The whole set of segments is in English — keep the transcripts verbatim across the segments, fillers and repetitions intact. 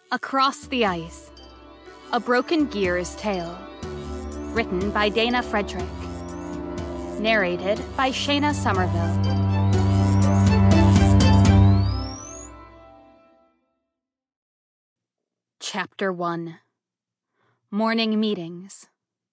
Across the Ice, A Broken Gear's Tale. Written by Dana Frederick. Narrated by Shayna Somerville. Chapter one. Morning Meetings.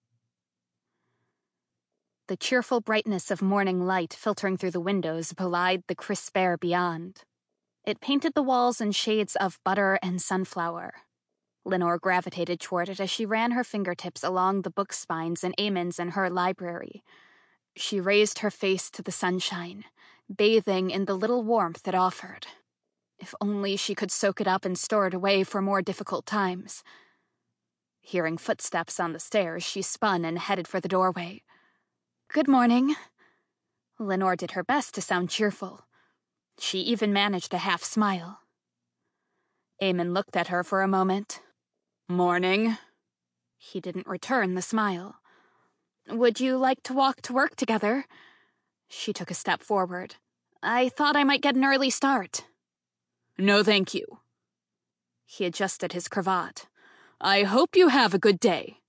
The cheerful brightness of morning light filtering through the windows belied the crisp air beyond. It painted the walls in shades of butter and sunflower. Lenore gravitated toward it as she ran her fingertips along the book spines in Eamon's and her library. She raised her face to the sunshine, bathing in the little warmth it offered. If only she could soak it up and store it away for more difficult times. Hearing footsteps on the stairs, she spun and headed for the doorway. "Good morning." Lenore did her best to sound cheerful. She even managed a half smile. Eamon looked at her for a moment. "Morning." He didn't return the smile. "Would you like to walk to work together?" She took a step forward. "I thought I might get an early start." "No, thank you." He adjusted his cravat. "I hope you have a good day."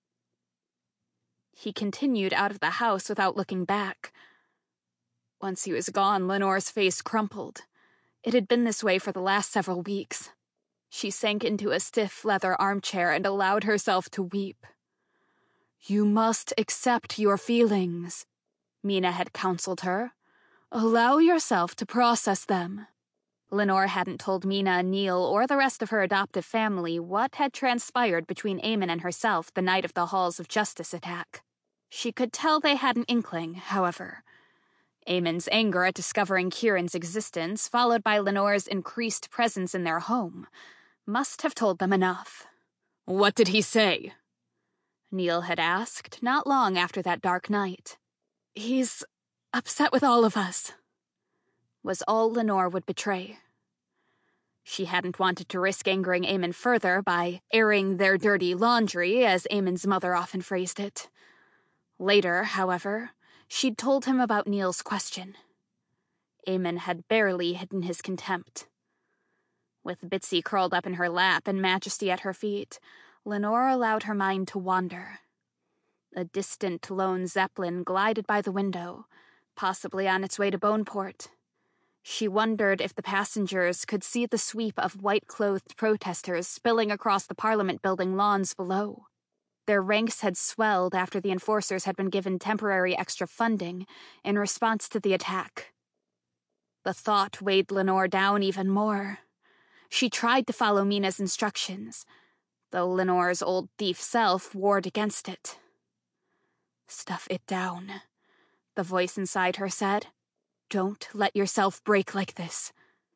He continued out of the house without looking back. Once he was gone, Lenore's face crumpled. It had been this way for the last several weeks. She sank into a stiff leather armchair and allowed herself to weep. "You must accept your feelings," Mina had counseled her. "Allow yourself to process them." Lenore hadn't told Mina, Neil, or the rest of her adoptive family what had transpired between Eamon and herself the night of the Halls of Justice attack. She could tell they had an inkling, however. Eamon's anger at discovering Kieran's existence, followed by Lenore's increased presence in their home, must have told them enough. "What did he say?" Neil had asked, not long after that dark night. "He's upset with all of us," was all Lenore would betray. She hadn't wanted to risk angering Eamon further by airing their dirty laundry, as Eamon's mother often phrased it. Later, however, she'd told him about Neil's question. Eamon had barely hidden his contempt. With Bitsy curled up in her lap and Majesty at her feet, Lenore allowed her mind to wander. A distant lone Zeppelin glided by the window, possibly on its way to Boneport. She wondered if the passengers could see the sweep of white-clothed protesters spilling across the Parliament building lawns below. Their ranks had swelled after the enforcers had been given temporary extra funding in response to the attack. The thought weighed Lenore down even more. She tried to follow Mina's instructions, though Lenore's old thief self warred against it. "Stuff it down," the voice inside her said. "Don't let yourself break like this."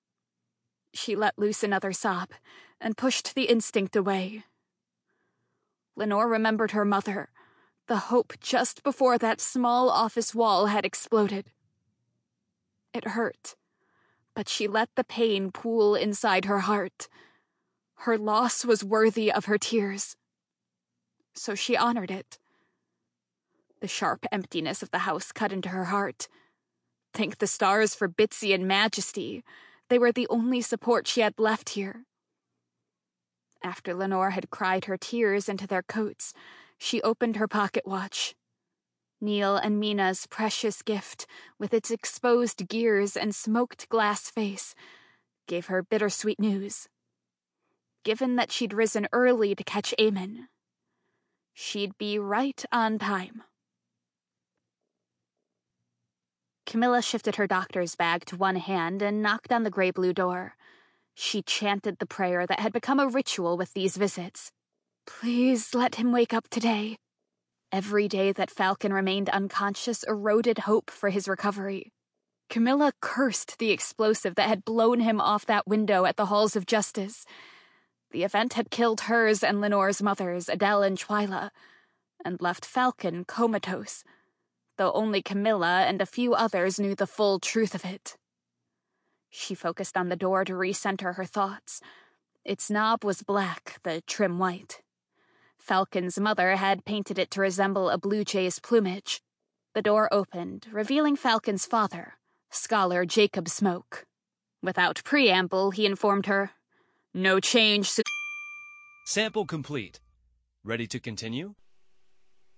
She let loose another sob and pushed the instinct away. Lenore remembered her mother, the hope just before that small office wall had exploded. It hurt, but she let the pain pool inside her heart. Her loss was worthy of her tears, so she honored it. The sharp emptiness of the house cut into her heart. Thank the stars for Bitsy and Majesty. They were the only support she had left here. After Lenore had cried her tears into their coats, she opened her pocket watch. Neil and Mina's precious gift, with its exposed gears and smoked glass face, gave her bittersweet news. Given that she'd risen early to catch Eamon, she'd be right on time. Camilla shifted her doctor's bag to one hand and knocked on the gray-blue door. She chanted the prayer that had become a ritual with these visits. Please let him wake up today. Every day that Falcon remained unconscious eroded hope for his recovery. Camilla cursed the explosive that had blown him off that window at the Halls of Justice. The event had killed hers and Lenore's mothers, Adele and Twyla, and left Falcon comatose, though only Camilla and a few others knew the full truth of it. She focused on the door to recenter her thoughts. Its knob was black, the trim white. Falcon's mother had painted it to resemble a blue jay's plumage. The door opened, revealing Falcon's father, Scholar Jacob Smoke. Without preamble, he informed her, "No change since..." Sample complete. Ready to continue?